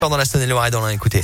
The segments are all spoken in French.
Dans la Saône-et-Loire et dans l'Ain, écoutez.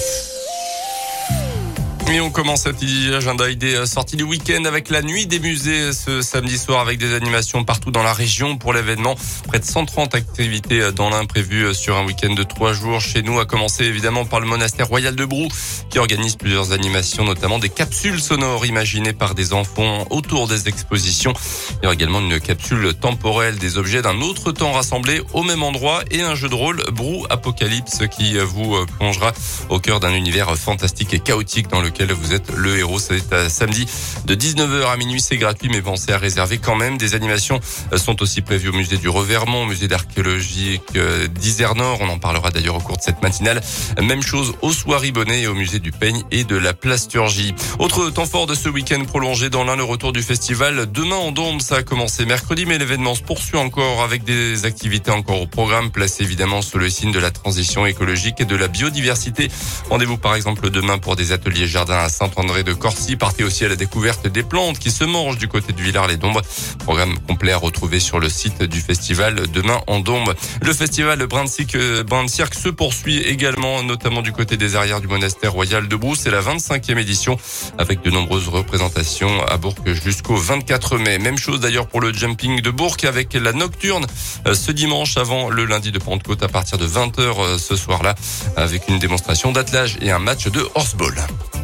Et on commence cet agenda idée sortie du week-end avec la nuit des musées ce samedi soir avec des animations partout dans la région pour l'événement. Près de 130 activités dans l'Ain prévues sur un week-end de 3 jours chez nous, à commencer évidemment par le monastère royal de Brou qui organise plusieurs animations, notamment des capsules sonores imaginées par des enfants autour des expositions. Il y aura également une capsule temporelle des objets d'un autre temps rassemblés au même endroit et un jeu de rôle Brou Apocalypse qui vous plongera au cœur d'un univers fantastique et chaotique dans lequel vous êtes le héros. C'est samedi de 19h à minuit, c'est gratuit mais pensez à réserver quand même. Des animations sont aussi prévues au musée du Revermont, au musée d'archéologie d'Isère Nord. On en parlera d'ailleurs au cours de cette matinale. Même chose au Soieries Bonnet et au musée du Peigne et de la Plasturgie. Autre temps fort de ce week-end prolongé dans l'Ain, le retour du festival Demain en Dombes. Ça a commencé mercredi mais l'événement se poursuit encore avec des activités encore au programme, placées évidemment sous le signe de la transition écologique et de la biodiversité. Rendez-vous par exemple demain pour des ateliers jardins à Saint-André-de-Corcy. Partez aussi à la découverte des plantes qui se mangent du côté de Villars-les-Dombes. Programme complet à retrouver sur le site du festival Demain en Dombes. Le festival Brin de Cirque se poursuit également, notamment du côté des arrières du monastère royal de Brou. C'est la 25e édition avec de nombreuses représentations à Bourg jusqu'au 24 mai. Même chose d'ailleurs pour le jumping de Bourg avec la nocturne ce dimanche avant le lundi de Pentecôte à partir de 20h ce soir-là avec une démonstration d'attelage et un match de horseball.